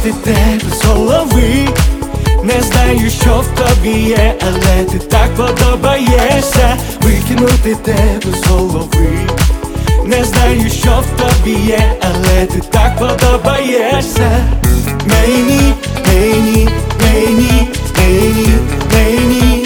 викинути тебе з голови. Не знаю, що в тобі є, але ти так подобаєшся. Викинути тебе з голови. Не знаю, що в тобі є, але ти так подобаєшся. Мені, мені, мені, мені, мені.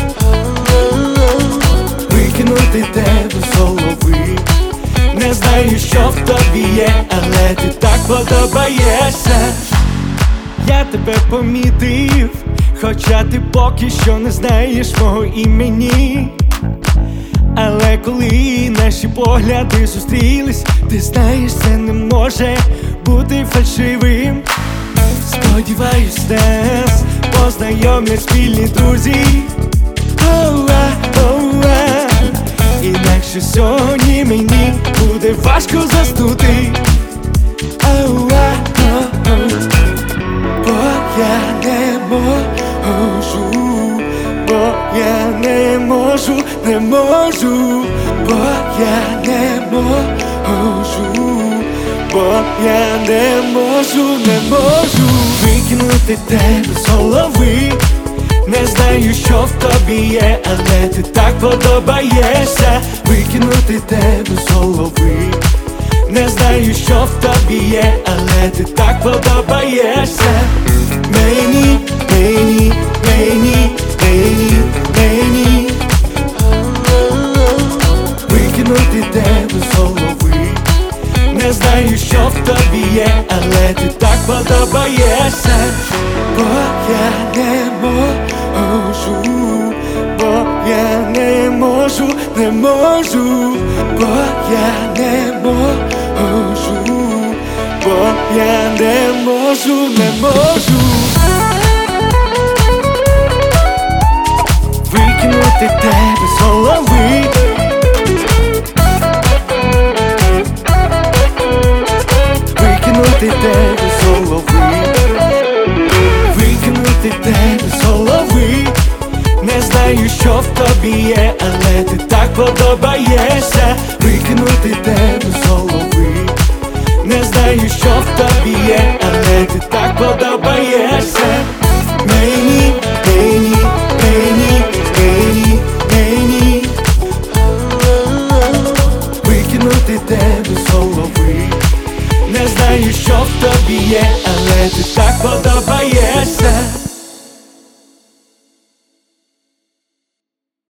Викинути тебе з голови. Не знаю, що в тобі є, але ти так подобаєшся. Я тебе помітив, хоча ти поки що не знаєш мого імені. Але коли наші погляди зустрілись, ти знаєш, це не може бути фальшивим. Сподіваюсь, нас познайомлять спільні друзі. Інакше сьогодні мені буде важко заснути. Бо я не можу, бо я не можу, не можу, бо я не можу, бо я не можу, не можу викинути тебе з голови. Не знаю, що в тобі є, але ти так подобаєшся. Викинути тебе з голови. Не знаю, що в тобі є, але ти так подобаєшся. Мені, мені, мені, мені, мені. Викинути тебе з голови. Не знаю, що в тобі є, але ти так подобаєшся. Бо я не можу, бо я не можу, не можу, бо я не можу, бо я не можу, не можу викинути тебе з голови. Викинути тебе з голови. Викинути тебе з голови. Не знаю, що в тобі є, але ти так подобаєшся. Викинути тебе з голови. Не знаю, що в тобі є, але ти так подобаєшся.